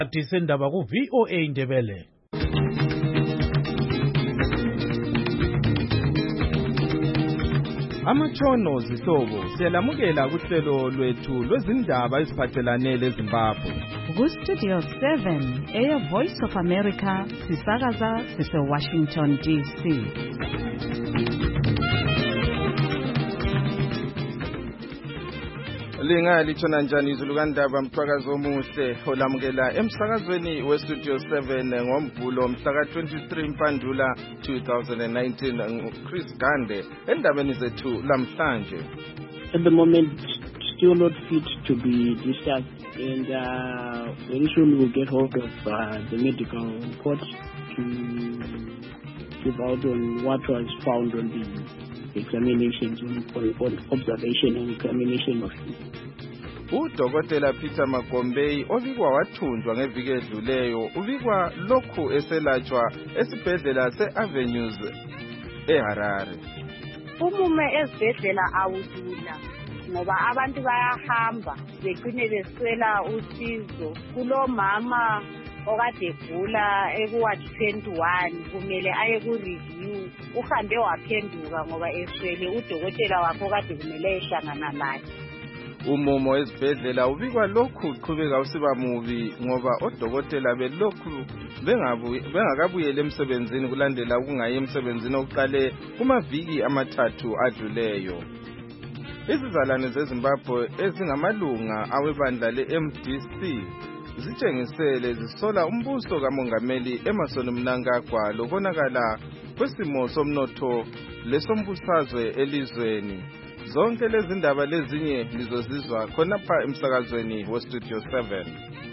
Sendaba ku VOA Indebele. Amatshono zihlobo siyalamukela kuhlelo lwethu lwezindaba eziphathelane leZimbabwe. Ku Studio 7 Voice of America sisakaza Washington DC. Lingalithona njani izulu kandaba mthwakazo omuhle olamukela emsakazweni weStudio 7 ngoMvulo mhla ka-23 Mpandula 2019 Chris Gande endabeni zethu lamhlanje. At the moment still not fit to be discussed, and very soon we'll get hold of the medical report to give out on what was found on the examinations, on observation and examination of him. Udokotela Peter Magombei obikwa wathunjwa ngeviki edluleyo ubikwa lokhu eselatshwa esibhedlela se-Avenues eHarare. Umume ezibhedlela awudula ngoba abantu bayahamba begcine beswela usizo. Kulomama okade egula ekuward 21 kumele aye ku-review, uhambe waphenduka ngoba eswele udokotela wakhe okade kumele ehlangana laye. Umumo ezibhedlela ubikwa lokhu uqhubeka usiba mubi ngoba odokotela belokhu bengakabuyela emsebenzini kulandela ukungayi emsebenzini okuqale kumaviki amathathu adluleyo. Izizalwane zeZimbabwe ezingamalunga awebandla le-MDC zitshengisele zisola umbuso kamongameli Emmerson Mnangagwa lokonakala kwesimo somnotho lesombusazwe elizweni. Zonke lezi ndaba lezinye lizozizwa khonapha emsakazweni weStudio 7.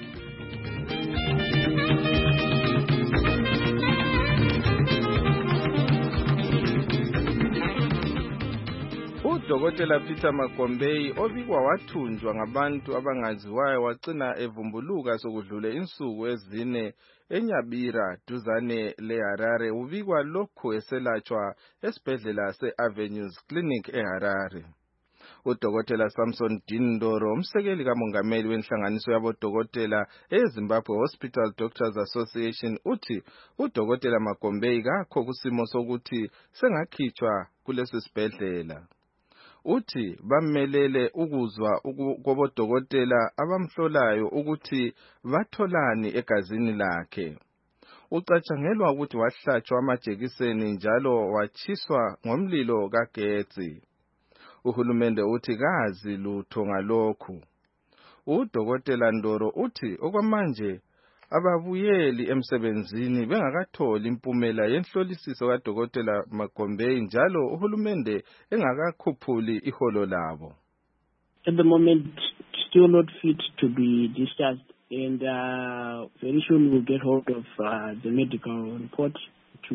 Udokotela Peter Magombei obikwa wathunjwa ngabantu abangaziwayo wacina evumbuluka sokudlule insuku ezine eNyabira duzane leHarare ubikwa lokhu eselatshwa esibhedlela se-Avenues Clinic eHarare. Udokotela Samson Dindoro umsekeli kamongameli wenhlanganiso yabodokotela eZimbabwe Hospital Doctors Association uthi udokotela Magombei kakho kusimo sokuthi sengakhitshwa kulesi sibhedlela. Uthi bamelele ukuzwa kobodokotela abamhlolayo ukuthi batholani egazini lakhe. Ucatshangelwa ukuthi wahlatshwa amajekiseni njalo watshiswa ngomlilo kagetsi. Uhulumende uthi kazi lutho ngalokhu. Udokotela Ndoro uthi okwamanje ababuyeli emsebenzini bengakatholi impumela yenhlolisiso kaDokotela Magombei njalo uhulumende engakakhuphuli iholo labo. At the moment still not fit to be discussed, and very soon we'll get hold of the medical report to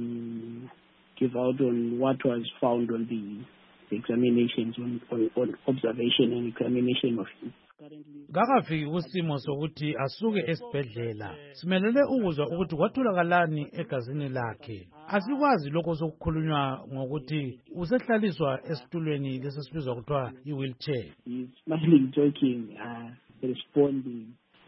give out on what was found on the examinations, on observation and examination of him. Kakafiki kusimo sokuthi asuke esibhedlela. Simelele ukuzwa ukuthi kwathulakalani egazini lakhe. Asikwazi lokho sokukhulunywa ngokuthi usehlaliswa esitulweni lesibizwa kuthiwa i-wheelchair. He's smiling, joking, responding.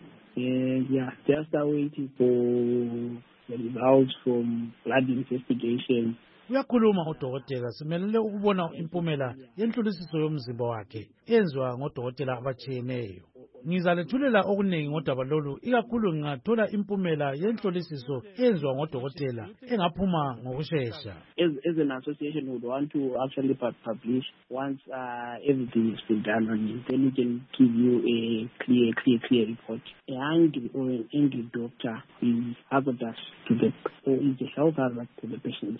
Just waiting for the results from blood investigation. Uyakhuluma udokotela, simelele ukubona impumela yenhlolisiso yomzimba wakhe enziwa ngodokotela abatshiyeneyo. Ngizalethulela okuningi ngodaba lolu ikakhulu ngingathola impumela yenhlolisiso enziwa ngodokotela engaphuma ngokusheshsha. As an association would want to actually publish once everything has been done on it, then we can give you a clear report. A angry or an angry doctor is hazardous to is a health hazard to the patient.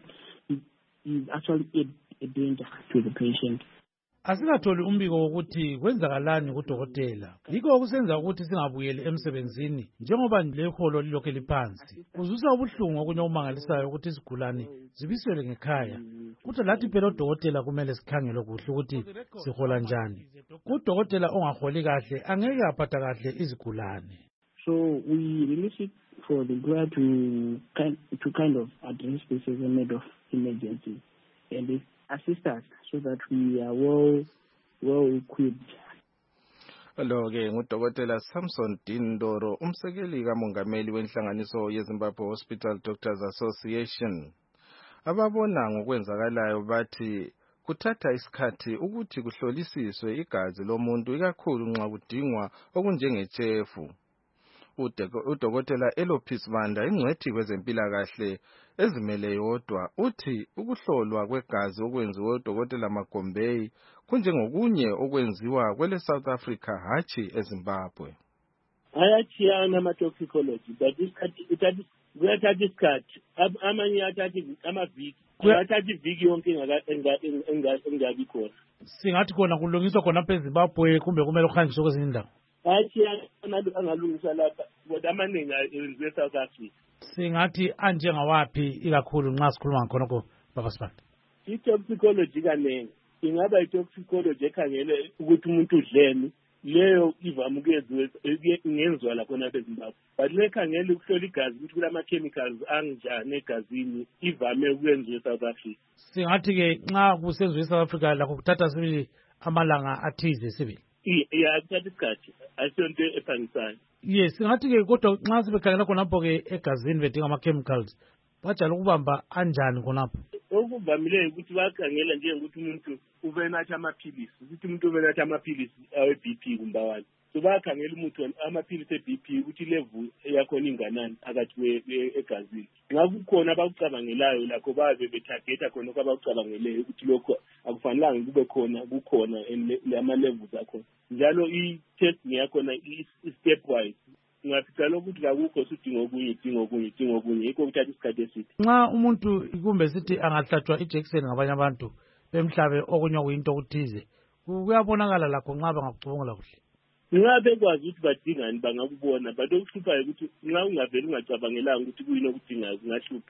Is actually a danger to the patient. Asikatholi umbiko wokuthi kwenzakalani kudokotela. Yikho okusenza ukuthi singabuyeli emsebenzini njengoba leholo lilokhe liphansi. Kuzwisa ubuhlungu okunye okumangalisayo ukuthi izigulane zibisele ngekhaya. Kuthi lathi phela udokotela kumele sikhangele kuhle ukuthi sihola njani. Udokotela ongaholi kahle angeke aphatha kahle izigulane. So we really seek for the employer to kind of address this as a matter of emergency and assist us so that we are well equipped Lo-ke ngudokotela Samson Dindoro, umsekeli kamongameli wenhlanganiso yeZimbabwe Hospital Doctors Association. Ababona ngokwenzakalayo bathi kuthatha isikhathi ukuthi kuhlolisiswe igazi lomuntu ikakhulu nxa kudingwa okunjengechefu. Udokotela Elopi Sibanda, ingcwethi kwezempilakahle ezimele yodwa, uthi ukuhlolwa kwegazi okwenziwe udokotela Magombeyi kunjengokunye okwenziwa kwele South Africa hatshi eZimbabwe. Ayachiyana ama-toxicology but kuyathatha isikhathi, amanye athatha amaviki, athatha iviki yonke engabi khona. Singathi khona kulungiswa khona eZimbabwe kumbe kumele kuhanjiswe kwezinye indawo? Ayachiyana angalungiswa lapha kodwa amaningi enziwe eSouth Africa. Singathi anjengawaphi ikakhulu nxa sikhuluma khonokho Baba Sibanda? I-toxicology kanengi ingaba i-toxicology ekhangele ukuthi umuntu udleni, leyo ivame ngenziwa la khona eZimbabwe. But lekhangele ukuhlola igazi ukuthi kulama-chemicals anjani egazini ivame ukwenziwa eSouth Africa. Singathi-ke nxa kusenziwa eSouth Africa lakho kuthatha sibili amalanga athize sibili. Kuthatha isikhathi, asiyonto ephangisayo. Yes, singathi-ke kodwa nxa sibekhangela khonapho-ke egazini bedinga ama-chemicals bajala ukubamba anjani khonapho? Okuvamileyo ukuthi bakhangela njengokuthi umuntu ubenatha amaphilisi, ukuthi umuntu ubenatha amaphilisi awe-BP kumbawani. So bakhangela umuntu amaphilisi e-BP ukuthi level yakhona inganani phakathi egazini. Nxa kukhona abakucabangelayo lakho babe bethagetha khona kwabakucabangeleyo ukuthi lokho akufanelanga kube kukhona ama-levels akhona. Njalo i-test yakhona i-stepwise. Ungafica lokuthi kakukho sidinga okunye, yikho kuthatha isikhathi eside. Nxa umuntu kumbe sithi angahlatshwa ijekiseni ngabanye abantu bemhlabe okunye okuyinto okuthize, kuyabonakala lakho nxa bangakucubungula kuhle. Nxa bekwazi ukuthi badingani bangakubona, but okuhluphayo ukuthi nxa ungavele ungacabangelanga ukuthi kuyini okudingayo kungahlupha.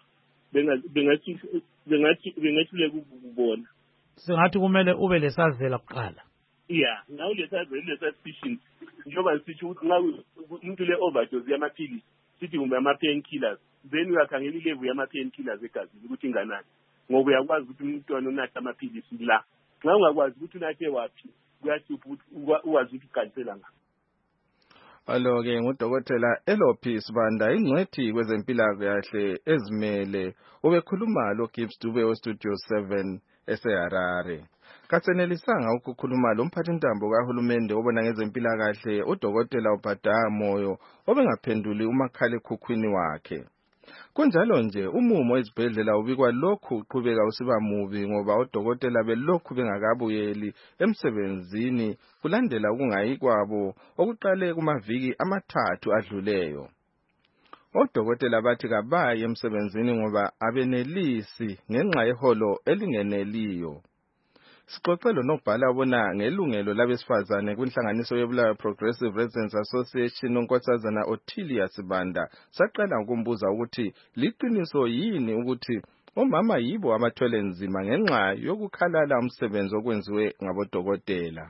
Bengahluleka ukubona. Singathi kumele ube lesazela kuqala. Nxa ulesa-suspicion, njengoba sisho ukuthi nxa umuntu le-overdose yamaphilisi, sithi kumbe ama-painkillers, then uyakhangela ilevel yama-painkillers egazini ukuthi inganani. Ngoba uyakwazi ukuthi umntwana unatha amaphilisi la. Nxa ungakwazi ukuthi unathe waphi, kuyahlupha ukuthi ukwazi ukuthi uqalisela ngaphi. Alo-ke ngudokotela Elopi Sibanda, ingcwethi kwezempilakahle ezimele, ubekhuluma lo-Gibbs Dube we-Studio 7 eseHarare. Kasenelisanga ukukhuluma lomphathintambo kahulumende obona ngezempilakahle udokotela uBhadaya Moyo obengaphenduli umakhalekhukhwini wakhe. Kunjalo nje umumo ezibhedlela ubikwa lokhu uqhubeka usiba mubi ngoba odokotela belokhu bengakabuyeli emsebenzini kulandela ukungayi kwabo okuqale kumaviki amathathu adluleyo. Odokotela bathi kabayi emsebenzini ngoba abenelisi ngenxa yeholo elingeneliyo. Sixoxelo nobhala bona ngelungelo labesifazane kwinhlanganiso yebulawayo Progressive Residents Association unkosazana Ottilia Sibanda saqala ukumbuza ukuthi liqiniso yini ukuthi omama yibo abathwele nzima ngenxa yokukhalala umsebenzi okwenziwe ngabodokotela.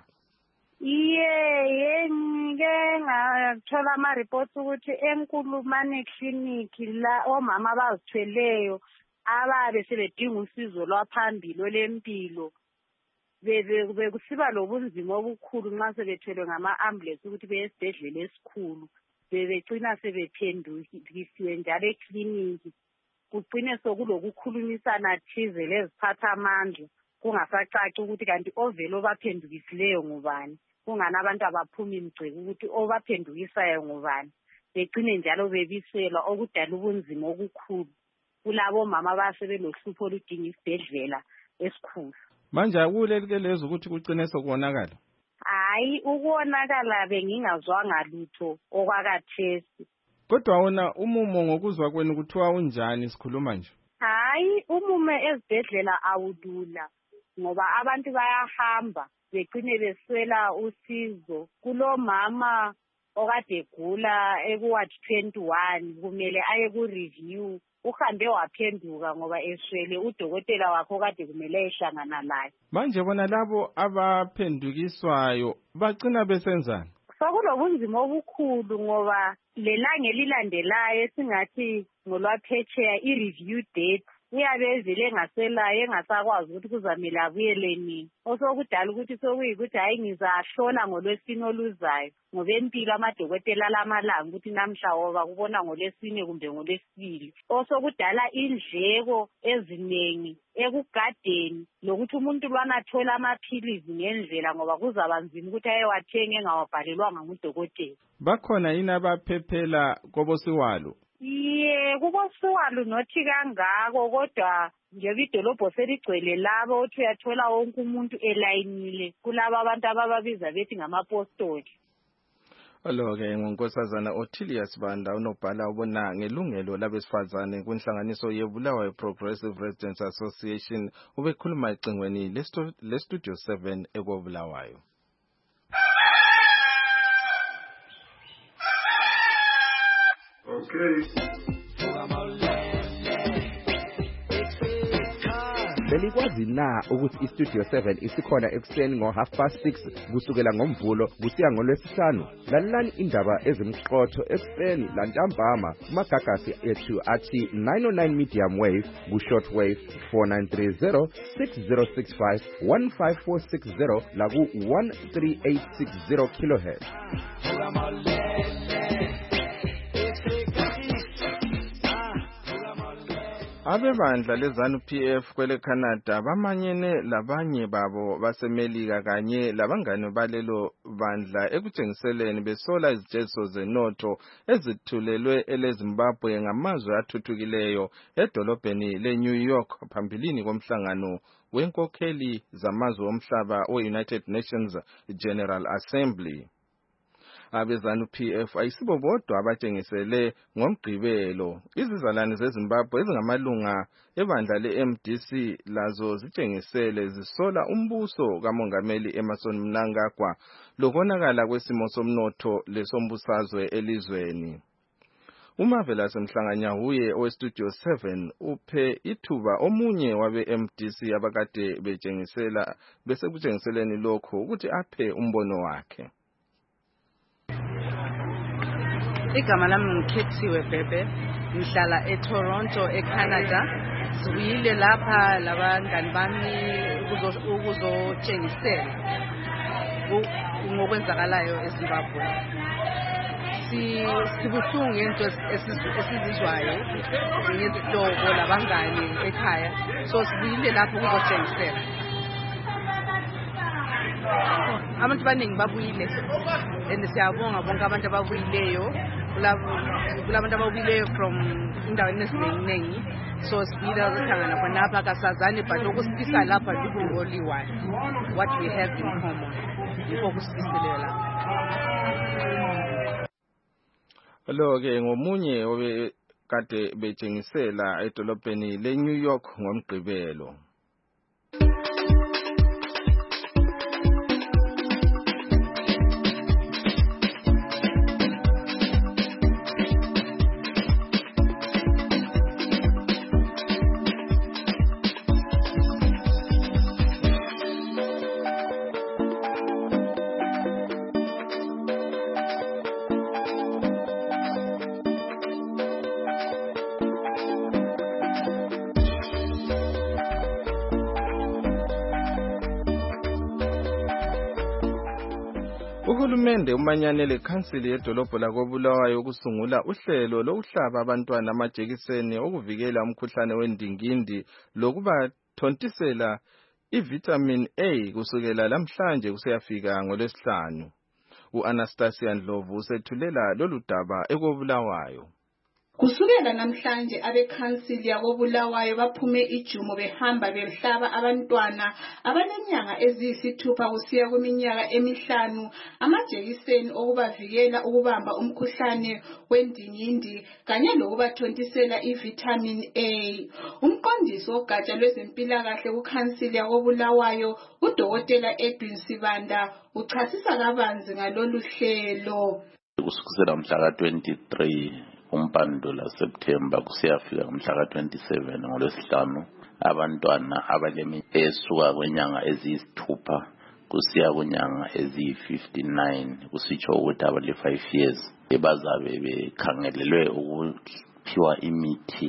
Ngike ngathola ama-reports ukuthi eNkulumane Clinic la omama abazithweleyo ababe sebedinga usizo lwaphambili olempilo bekusiba lobunzima obukhulu nxa sebethelwe ngama-ambulance ukuthi beye esibhedlela esikhulu, bebecina sebephendukisiwe njalo ekliniki, kucine sokulokukhulumisana thize leziphathamandla, kungasacaci ukuthi kanti ovele obaphendukisileyo ngubani, kungani abantu abaphuma imigceko ukuthi obaphendukisayo ngubani, becine njalo bebiselwa okudala ubunzima obukhulu kulabo mama abasebelohlupho oludinga isibhedlela esikhulu. Manje akulelike lezo ukuthi kucine sokubonakala? Hayi, ukubonakala bengingazwanga lutho okwakathesi. Kodwa wona umumo ngokuzwa kwenu kuthiwa unjani sikhuluma nje? Hayi, umume ezibhedlela awudula ngoba abantu bayahamba becine beswela usizo. Kulomama okade egula ekuward 21 kumele aye ku-review, uhambe waphenduka ngoba eswele udokotela wakho kade kumele ehlangana laye. Manje bona labo abaphendukiswayo bacina besenzani? Sokulobunzima obukhulu ngoba lelanga elilandelayo esingathi ngolwaphetsheya i-review date uyabe evele engaselayo engasakwazi ukuthi kuzamele abuyele nini. Osokudala ukuthi sokuyikuthi hayi ngizahlola ngoLwesine oluzayo ngoba empilo amadokotela alamalanga ukuthi namhla woba kubona ngoLwesine kumbe ngoLwesibili. Osokudala indleko eziningi ekugadeni lokuthi umuntu lwana athola amaphilizi ngendlela ngoba kuzaba nzima ukuthi ayewathenge engawabhalelwanga ngudokotela. Bakhona yini abaphephela kobosiwalo? Kubosiwalo nothi kangako kodwa njengoba idolobho seligcwele labo othi uyathola wonke umuntu elayinile kulabo abantu abababiza bethi ngamapostoli. Alo-ke ngunkosazana Ottilius Banda unobhala ubona ngelungelo labesifazane kwinhlanganiso yeBulawayo Progressive Residents Association ubekhuluma ecingweni leStudio 7 ekobulawayo. Belikwazi na ukuthi iStudio 7 isikhona ekuseni ngo6:30 kusukela ngoMvulo kusiya ngoLwesihlanu? Lalelani indaba ezimqotho ekuseni lantambama kumagagasi ethu athi 909 medium wave ku-short wave 4930 6065 15460 laku 13860 kHz. Abebandla leZANU-PF kwele Canada bamanyene labanye babo basemelika kanye labangane balelo bandla ekutshengiseleni besola izijezo zenotho ezithulelwe eleZimbabwe ngamazwe athuthukileyo edolobheni leNew York phambilini komhlangano wenkokheli zamazwe omhlaba we-United Nations General Assembly. AbeZANU-PF ayisibo bodwa abatshengisele ngoMgqibelo. Izizalwane zeZimbabwe ezingamalunga ebandla le-MDC lazo zitshengisele zisola umbuso kaMongameli Emmerson Mnangagwa lokonakala kwesimo somnotho lesombusazwe elizweni. uMarvelous Mhlanganyahuye oweStudio 7 uphe ithuba omunye wabe-MDC abakade besekutshengiseleni lokho ukuthi aphe umbono wakhe. Igama lami ngikhethiwe Bhebhe, ngihlala eToronto eCanada. Sibuyile lapha labangani bami ukuzotshengisela ngokwenzakalayo eZimbabwe. Sibuhlungu ngento esizizwayo ngezihlobo labangani ekhaya, so sibuyile lapho ukuzotshengisela. Abantu baningi babuyile and siyabonga bonke abantu ababuyileyo kulabantu ababuyileyo from indaweni eziningi, so sibuyile ukuhlangana khonapha kasazani but okusifisa lapha likungoliwayo what we have in common yikho kusifisileyo lapha. Lo-ke ngomunye obekade betshengisela edolobheni leNew York ngoMgqibelo. Uhulumende umanyane lekhansili yedolobho lakobulawayo ukusungula uhlelo lokuhlaba abantwana amajekiseni okuvikela umkhuhlane wendingindi lokubathontisela ivitamin A kusukela lamhlanje kusiyafika ngoLwesihlanu. uAnastasia Ndlovu usethulela lolu daba ekobulawayo. Kusukela namhlanje abekhansili yakobulawayo baphume ijumo behamba behlaba abantwana abanenyanga eziyisithupha kusiya kwiminyaka emihlanu amajekiseni okubavikela ukubamba umkhuhlane wendingindi kanye lokubathontisela ivitamin A. Umqondisi wogatsha lwezempilakahle kukhansili yakobulawayo uDokotela Edwin Sibanda uchasisa kabanzi ngalolu hlelo. Kusukela mhla ka-23 uMpandula September kusiyafika umhla ka-27 ngoLwesihlanu abantwana abaleminyaka esuka kwenyanga eziyisithupha kusiya kwenyanga eziyi-59 kusitsho ukuthi abale-5 years bazabe bekhangelelwe ukuphiwa imithi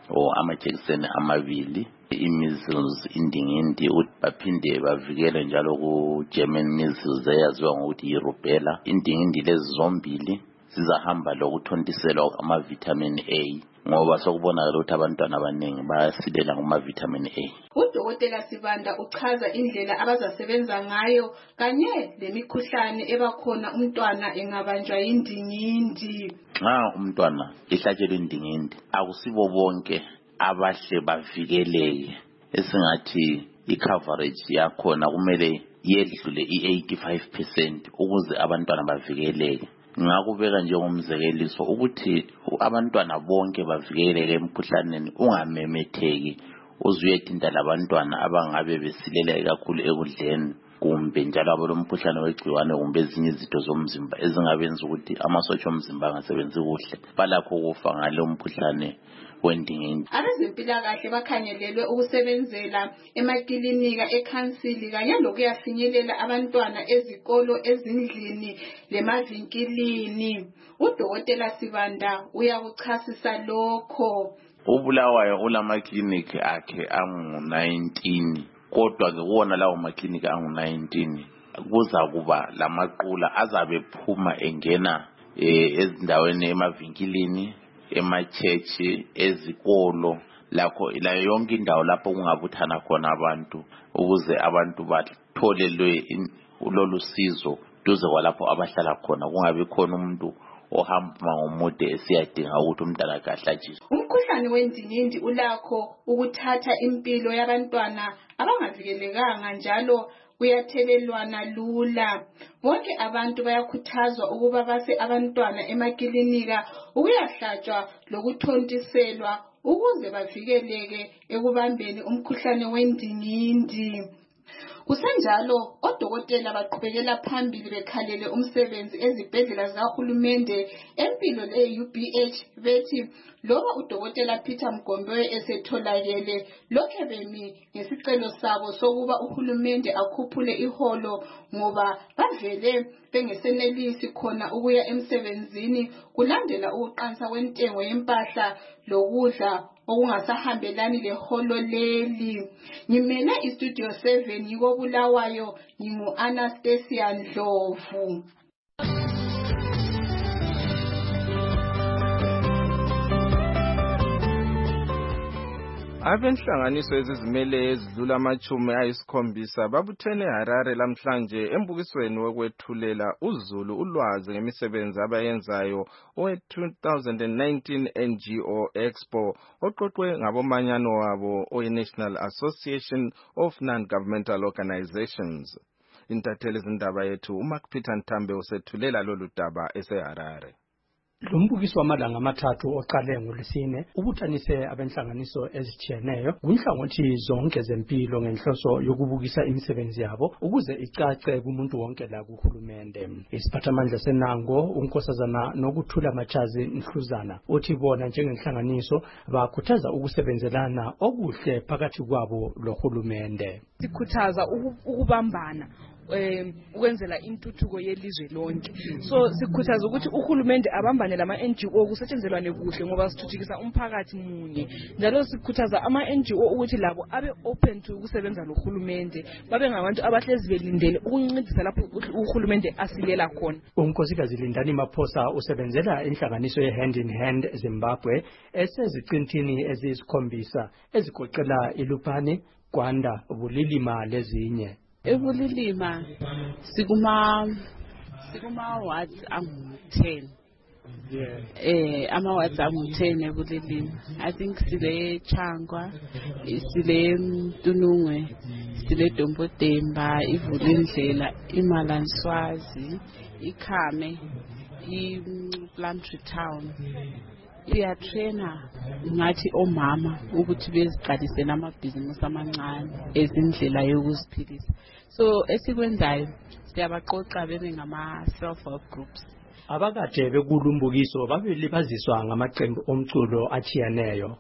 or amajekiseni amabili, i-measles, indingindi, ukuthi baphinde bavikele njalo ku-German measles eyaziwa ngokuthi yi-rubella. Indingindi lezi zombili zizahamba lokuthontiselwa ama-vitamin A ngoba sokubonakala ukuthi abantwana abaningi bayasilela ngama-vitamin A. Udokotela Sibanda uchaza indlela abazasebenza ngayo kanye lemikhuhlane ebakhona umntwana engabanjwa yindingindi. Nxa umntwana ehlatshelwe indingindi akusibo bonke abahle bavikeleke, esingathi i-coverage yakhona kumele yedlule i-85% ukuze abantwana bavikeleke. Ngakubeka njengomzekeliso ukuthi abantwana bonke bavikeleke emkhuhlaneni ungamemetheki uzuyethinta labantwana abangabe besilela kakhulu ekudleni kumbe njalo abalomkhuhlane wegciwane kumbe ezinye izitho zomzimba ezingabenza ukuthi amasotsha omzimba angasebenzi kuhle, balakho ukufa ngalo mkhuhlane wendingindi. Abezempilakahle bakhangelelwe ukusebenzela emakilinika ekhansili kanye lokuyafinyelela abantwana ezikolo, ezindlini lemavinkilini. Udokotela Sibanda uyakuchasisa lokho. uBulawayo ulamaklinikhi akhe angu-19 kodwa ke wona lawo maklinikhi angu-19 kuzakuba lamaqula azabe phuma engena ezindaweni emavinkilini, emachechi, ezikolo, lakho layo yonke indawo lapho kungabuthana khona abantu ukuze abantu bathole lolu sizo duze kwalapho abahlala khona, kungabi khona umuntu ohamba ngomude esiyadinga ukuthi umntana kahlatshiswe. Umkhuhlane wendingindi ulakho ukuthatha impilo yabantwana abangavikelekanga njalo uyathelelwana lula. Bonke abantu bayakhuthazwa ukuba base abantwana emakilinika ukuyahlatshwa lokuthontiselwa ukuze bavikeleke ekubambeni umkhuhlane wendingindi. Kusenjalo odokotela baqhubekela phambili bekhalele umsebenzi ezibhedlela zikahulumende empilo le-UBH bethi loba udokotela Peter Mgombe esetholakele lokhe bemi ngesicelo sabo sokuba uhulumende akhuphule iholo ngoba bavele bengesenelisi khona ukuya emsebenzini kulandela ukuqansa kwentengo yempahla lokudla okungasahambelani leholo leli. Ngimele iStudio 7 yiko Bulawayo, ngingu-Anastasia Ndlovu. Abenhlanganiso ezizimele ezidlula amachumi ayisikhombisa babuthene eHarare lamhlanje embukisweni wokwethulela uzulu ulwazi ngemisebenzi abayenzayo owe-2019 NGO Expo oqoqwe ngabomanyano wabo owe-National Association of Non-Governmental Organizations. Intatheli zindaba yethu uMark Peter Ntambe usethulela lolu daba eseHarare. Lumbukiso wamalanga amathathu oqale ngoLwesine ubuthanise abenhlanganiso ezitshiyeneyo kunhlangothi zonke zempilo ngenhloso yokubukisa imisebenzi yabo ukuze icace kumuntu wonke la kuhulumende. Isiphathamandla senango unkosazana Nokuthula Machazi Mhluzana uthi bona njengenhlanganiso bakhuthaza ukusebenzelana okuhle phakathi kwabo lohulumende. Sikhuthaza ukubambana ukwenzela intuthuko yelizwe lonke. So sikhuthaza ukuthi uhulumende abambane lama NGO kusetshenzelwane kuhle ngoba sithuthukisa umphakathi munye. Njalo sikhuthaza ama NGO ukuthi labo abe open to ukusebenza lohulumende, babe ngabantu abahlezi belindele ukuncedisa lapho uhulumende asilela khona. Unkosikazi Lindani Maphosa usebenzela inhlanganiso ye-Hand in Hand Zimbabwe eseziqintini eziyisikhombisa ezigoqela iLupane, Gwanda, Bulilima lezinye. Ebulilima sikuma wards angu-10. Ama wards angu-10 ebulilima. I think sile Changwa, sile Mtunungwe, sile Dombodemba, iVulindlela, iMalanswazi, iKhame, iPlumtree Town. Iyatraina ngathi omama ukuthi beziqalise namabhizinisi amancane ezindlela yokuziphilisa. So esikwenzayo siyabaqoqa bebe ngama self-help groups. Abakade bekulumbukiso babelibaziswa ngamaqembu omculo achiyaneyo.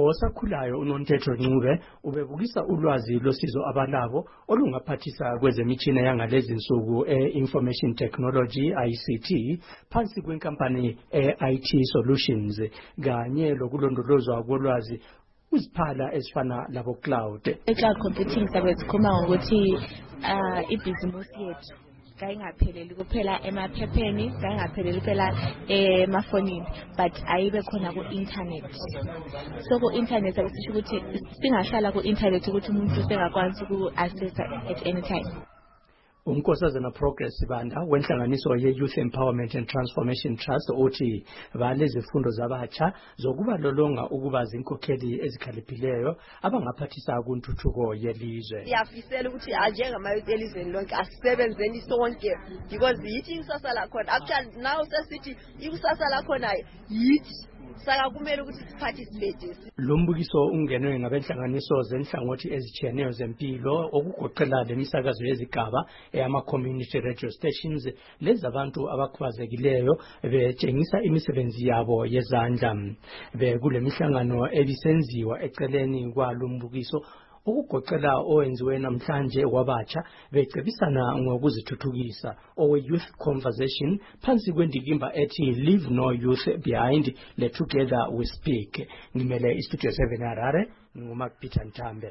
osakhulayo uNontetho Ncube ubebukisa ulwazi losizo abalabo olungaphathisa kwezemitshina yangalezi insuku e-Information Technology ICT phansi kwenkampani e-IT Solutions kanye lokulondolozwa kolwazi uziphala ezifana labo cloud. Cloud computing sabe sikhoma ngokuthi ibhizimusi yethu kayingapheleli kuphela emaphepheni, kayingapheleli kuphela emafonini, but ayibe khona ku-internet. So ku-internet akusisho ukuthi singahlala ku-internet ukuthi umuntu sengakwazi uku-accessa at any time. Unkosazana Progress Banda wenhlanganiso ye-Youth Empowerment and Transformation Trust uthi balezifundo zabatsha zokubalolonga ukuba zinkokheli ezikhaliphileyo abangaphathisa kuntuthuko yelizwe. Siyafisela ukuthi njengamayouth elizweni lonke asisebenzeni sonke because yithi ikusasa lakhona. Actually now sesithi ikusasa lakhona yithi saka kumele ukuthi siparticipate. Lombukiso ungenwe ngabenhlanganiso zenhlangothi ezitshiyeneyo zempilo okugoqela lemisakazo yezigaba ama-community radio stations lezabantu abakhubazekileyo betshengisa imisebenzi yabo yezandla. Bekule mihlangano ebisenziwa eceleni kwalombukiso ukugoqela owenziwe namhlanje wabatsha becebisana ngokuzithuthukisa owe-youth conversation phansi kwendikimba ethi leave no youth behind, let together we speak. Ngimele istudio 7 Harare, nguMark Peter Ntambe.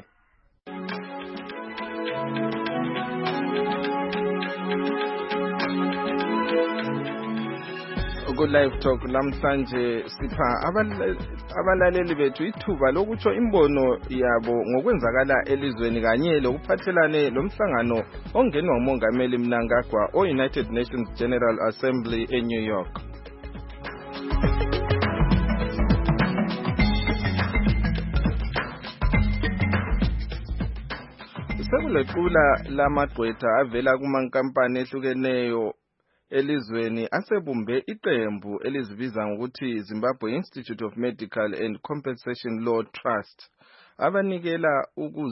Ku-Live Talk namhlanje sipha abalaleli bethu ithuba lokutsho imbono yabo ngokwenzakala elizweni kanye lokuphathelane lomhlangano ongenwa uMongameli Mnangagwa o-United Nations General Assembly eNew York. Sekulequla lamagqwetha avela kumankampani ehlukeneyo elizweni asebumbe iqembu elizibiza ngokuthi Zimbabwe Institute of Medical and Compensation Law Trust abanikela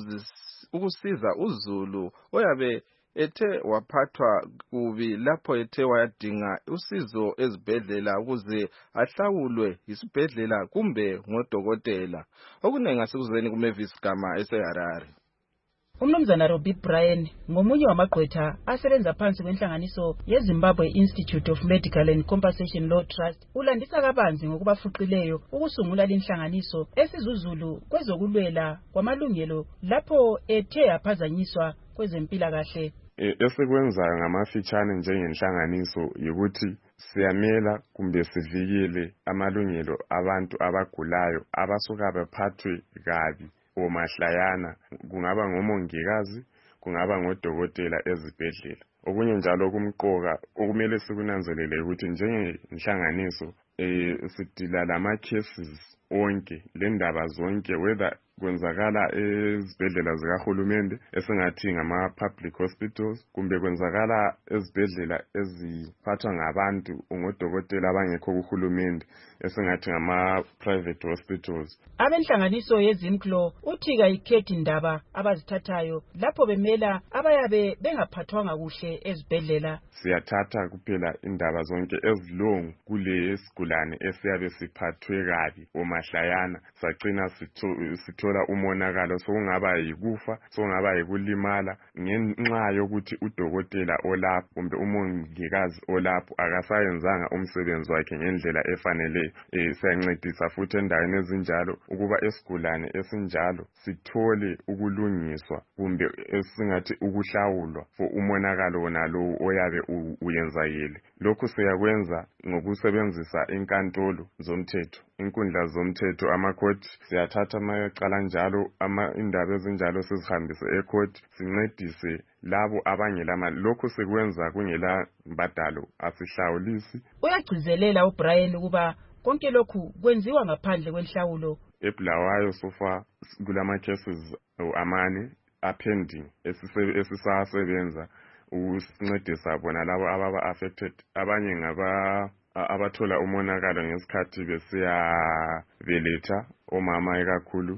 ukusiza uZulu oyabe ethe waphathwa kubi lapho ethe wayadinga usizo ezibhedlela ukuze ahlawulwe isibhedlela kumbe ngodokotela. Okunengi asikuzweni kuMavis Gama eseHarare. Umnumzana Robbie Bryan ngomunye wamagqwetha asebenza phansi kwenhlanganiso yeZimbabwe Institute of Medical and Compensation Law Trust ulandisa kabanzi ngokubafuqileyo ukusungula linhlanganiso esizuzulu kwezokulwela kwamalungelo lapho ethe aphazanyiswa kwezempilakahle. Esikwenzayo ngamafitshane njengenhlanganiso ukuthi siyamela kumbe sivikele amalungelo abantu abagulayo abasuka bephathwe kabi omahlayana, kungaba ngomongikazi, kungaba ngodokotela ezibhedlela. Okunye njalo kumqoka okumele sikunanzelele ukuthi njengenhlanganiso sidila lama cases onke lendaba zonke whether kwenzakala ezibhedlela zikahulumende esingathi ngama public hospitals kumbe kwenzakala ezibhedlela eziphathwa ngabantu ngodokotela abangekho kuhulumende esingathi ngama private hospitals. Abenhlanganiso yezimklo uthi kayikhethi indaba abazithathayo lapho bemela abayabe bengaphathwanga kuhle ezibhedlela. Siyathatha kuphela indaba zonke ezilongo kule esigulane esiyabe siphathwe kabi omahlayana sacina sithola umonakalo sokungaba yikufa sokungaba yikulimala ngenxa yokuthi udokotela olapho kumbe umongikazi olapho akasayenzanga umsebenzi wakhe ngendlela efanele. Siyancedisa futhi endaweni ezinjalo ukuba esigulane esinjalo sithole ukulungiswa kumbe esingathi ukuhlawulwa for umonakalo wonalowo oyabe uyenzakele. Lokhu siyakwenza ngokusebenzisa inkantolo zomthetho, inkundla zomthetho, amakhoti. Siyathatha amacala njalo indaba ezinjalo sizihambise ecourt sincedise labo abangela. Lokhu sikwenza kungela mbadalo, asihlawulisi. Uyagcizelela uBryan ukuba konke lokhu kwenziwa ngaphandle kwenhlawulo. Ebulawayo sofa kulama cases amane pending esisasebenza ukusincedisa bona labo ababa affected, abanye abathola umonakalo ngesikhathi besiya beletha omama ekakhulu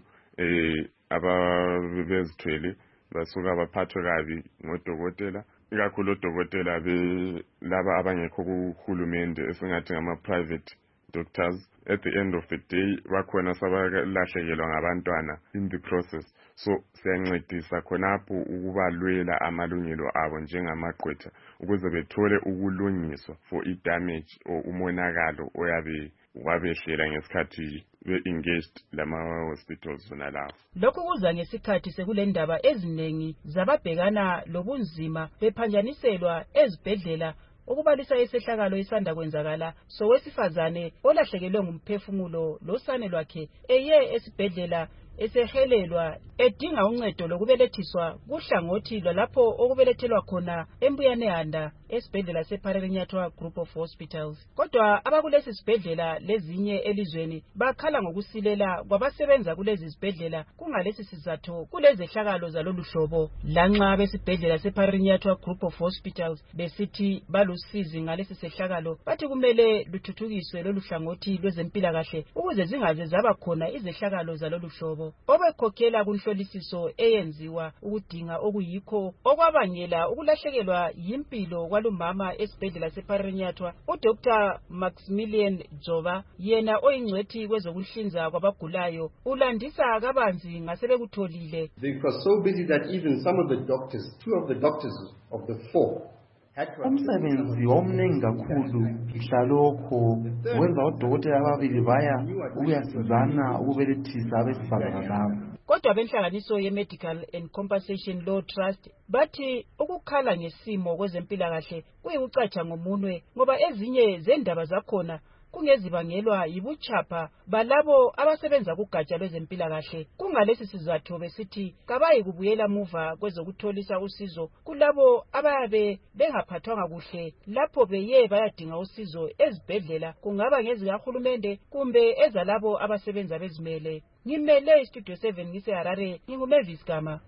ababezithwele basuka baphathwe kabi ngodokotela, ikakhulu odokotela laba abangekho kuhulumende esingathi ngama private doctors at the end of the day bakhona sabalahlekelwa ngabantwana in the process. So siyancedisa khonapho ukubalwela amalungelo abo njengamagqwetha ukuze bethole ukulungiswa for i-damage or umonakalo oyabe wabehlela ngesikhathi be-engaged lama-hospitals zona lawo. Lokhu kuza ngesikhathi sekulendaba eziningi zababhekana lobunzima bephanjaniselwa ezibhedlela ukubalisa isehlakalo isanda kwenzakala sowesifazane olahlekelwe ngumphefumulo losane lwakhe eye esibhedlela esehelelwa edinga uncedo lokubelethiswa kuhlangothi lwalapho okubelethelwa khona eMbuyanehanda esibhedlela sePararinyatwa Group of Hospitals. Kodwa abakulesi sibhedlela lezinye elizweni bakhala ngokusilela kwabasebenza kulezi sibhedlela kungalesi sizathu kulezehlakalo zalolu hlobo. Lanxa besibhedlela sePararinyatwa Group of Hospitals besithi balusizi ngalesi sehlakalo, bathi kumele luthuthukiswe lolu hlangothi lwezempilakahle ukuze zingaze zaba khona izehlakalo zalolu hlobo. Obekhokhela kunhlolisiso eyenziwa ukudinga okuyikho okwabangela ukulahlekelwa yimpilo kwalumama esibhedlela sePararinyatwa, uDr. Maximilian Jova, yena oyingcwethi kwezokuhlinza kwabagulayo, ulandisa kabanzi ngasebekutholile. They were so busy that even some of the doctors, 2 of the doctors of the 4, umsebenzi omningi kakhulu ihlalokho wenza odokotela ababili baya ukuyasizana ukubelethisa abesifazana labo. Kodwa benhlanganiso ye-Medical and Compensation Law Trust bathi ukukhala ngesimo kwezempilakahle kuyikucatsha ngomunwe ngoba ezinye zendaba zakhona kungezibangelwa yibuchapha balabo abasebenza kugatsha lwezempilakahle. Kungalesi sizathu besithi kabayi kubuyela muva kwezokutholisa usizo kulabo abayabe bengaphathwanga kuhle lapho beye bayadinga usizo ezibhedlela, kungaba ngezikahulumende kumbe ezalabo abasebenza bezimele. Ngimele iStudio 7 ngiseHarare, nginguMavis Gama.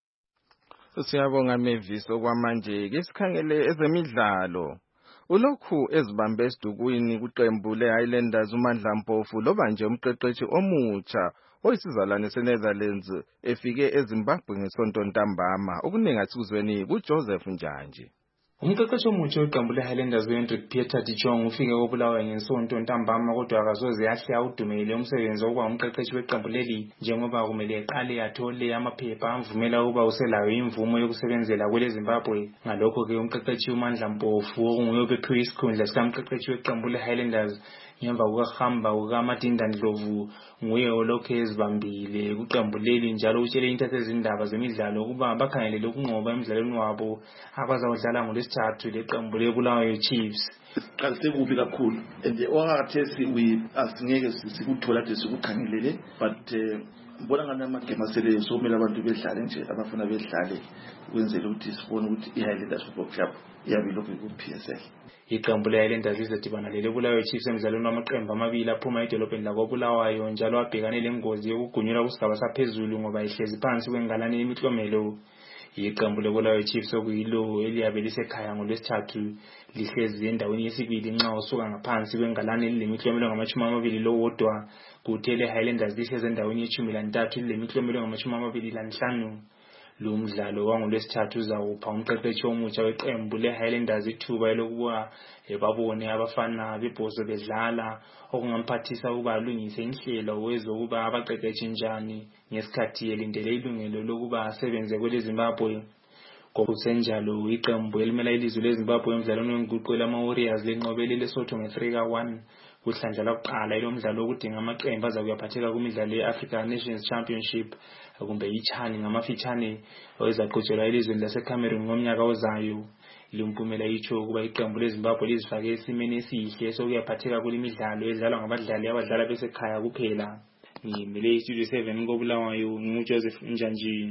Siyabonga Mavis. Okwamanje ke sikhangele ezemidlalo. Ulokhu ezibambe esidukwini kuqembu le-Highlanders uMandla Mpofu loba nje umqeqeshi omutsha oyisizalwane seNetherlands efike eZimbabwe ngesonto ntambama. Okuningi asikuzweni kuJoseph Njanje. Umqeqeshi omutsha weqembu le-Highlanders uHendrick Pieter Tichong ufike koBulawayo ngesonto ntambama kodwa akasoze yahle awudumele umsebenzi wokuba umqeqeshi weqembu leli njengoba kumele eqale athole amaphepha amvumela ukuba uselayo imvumo yokusebenzela kwele Zimbabwe. Ngalokho-ke umqeqeshi uMandla Mpofu okunguye obephiwe isikhundla sikamqeqeshi weqembu le-Highlanders ngemva kukuhamba kukaMadinda Ndlovu nguye olokhu ezibambile kuqembu leli njalo utshele intathe ezindaba zemidlalo ukuba bakhangelele ukunqoba emidlalweni wabo abazawudlala ngoLwesithathu leqembu leBulawayo Chiefs. Siqalise kubi kakhulu and owakathesi asingeke sikuthola de sikukhangelele but mbona ngani amagame aseleyo somela abantu bedlale nje abafuna bedlale ukwenzela ukuthi sibone ukuthi iHighlanders Football Club iyabe lokhu ku-PSL. Iqembu le-Highlanders lizodibana leBulawayo Chiefs emidlalweni wamaqembu amabili aphuma edolobheni lakoBulawayo njalo abhekane lengozi yokugunyulwa kusigaba saphezulu ngoba ihlezi phansi kwengalane yemiklomelo. Iqembu leBulawayo Chiefs okuyilo eliyabe lisekhaya ngoLwesithathu lihlezi endaweni yesibili nxa usuka ngaphansi kwengalane lilemiklomelo ngama-20 lowodwa, kuthi le-Highlanders lihlezi endaweni ye-13 lilemiklomelo ngama-25. Lo mdlalo wangoLwesithathu uzawupha umqeqeshi omutsha weqembu le-Highlanders ithuba lokuba babone abafana bebhozo bedlala okungamphathisa ukuba alungise inhlelo wezokuba abaqeqeshi njani ngesikhathi elindele ilungelo lokuba asebenze kwele Zimbabwe. Ngokusenjalo iqembu elimela ilizwe leZimbabwe emidlalweni wenguqu lama-Warriors lenqobele leSotho nge-3-1 kuhlandla lokuqala elomdlalo okudinga amaqembu azakuyaphatheka kumidlalo ye-Africa Nations Championship kumbe iChani ngamafitshane ezaqhutshelwa elizweni laseCameroon ngomnyaka ozayo. Limpumela itsho ukuba iqembu leZimbabwe lizifake esimeni esihle sokuyaphatheka kule midlalo edlalwa ngabadlali abadlala besekhaya kuphela. Ngimele iStudio 7 koBulawayo nguJoseph Njanji.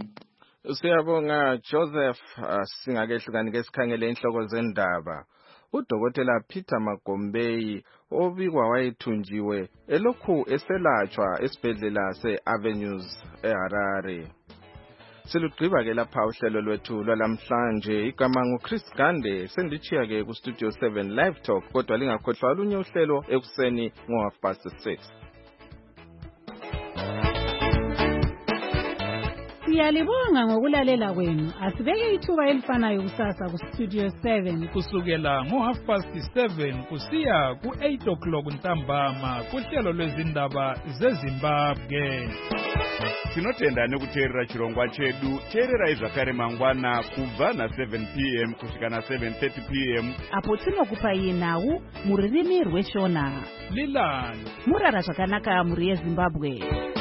Siyabonga Joseph. Singakehlukani ke sikhangele inhloko zendaba. Udokotela Peter Magombeyi obikwa wayethunjiwe elokhu eselatshwa esibhedlela se-Avenues eHarare. Silugqiba ke lapha uhlelo lwethu lwalamhlanje. Igama nguChris Gande. Sendichiya ke kuStudio 7 Live Talk kodwa lingakhohlwa olunye uhlelo ekuseni ngo-6:30. Siyalibonga ngokulalela kwenu. Asibeke ithuba elifanayo kusasa ku Studio 7 kusukela ngo7:30 kusiya ku8 o'clock ntambama kuhlelo lwezindaba zeZimbabwe. Tinotenda nekuteerera chirongwa chedu. Teererai zvakare mangwana kubva na7 p.m. kusvika na7:30 p.m. apo tinokupai nhau mururimi rweshona. Lilani murara zvakanaka muri yeZimbabwe.